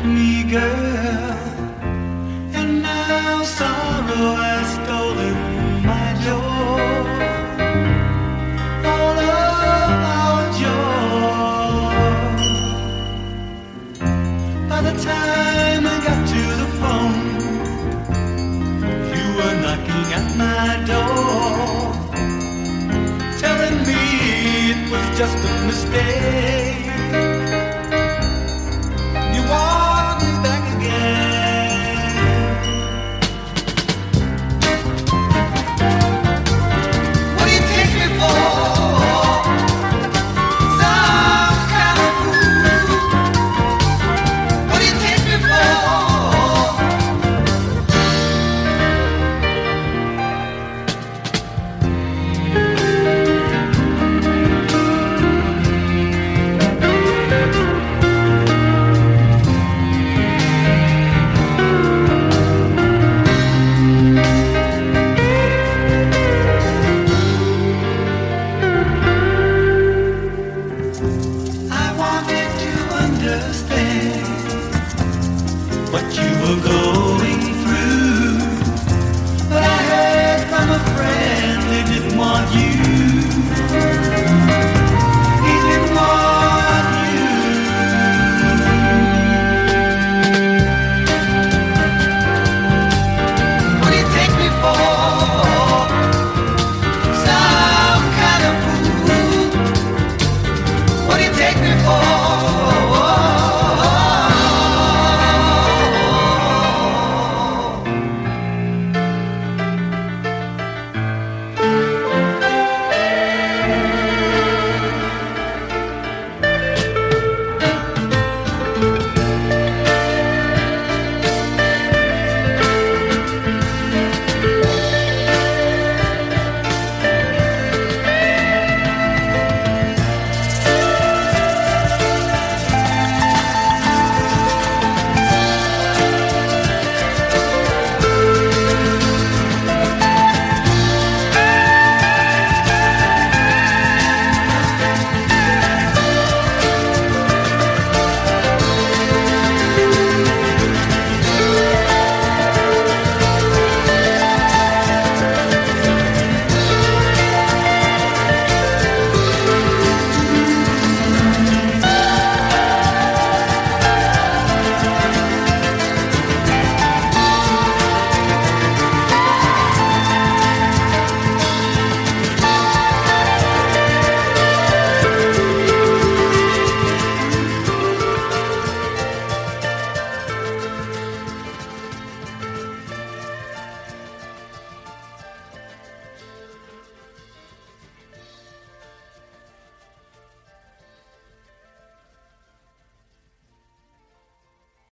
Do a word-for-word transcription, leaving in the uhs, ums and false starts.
me, girl, and now sorrow has stolen my joy. All of our joy. By the time I got to the phone, you were knocking at my door, telling me it was just a mistake. You want me back again. What do you take me for? Some kind of fool. What do you take me for? I wanted to understand what you were going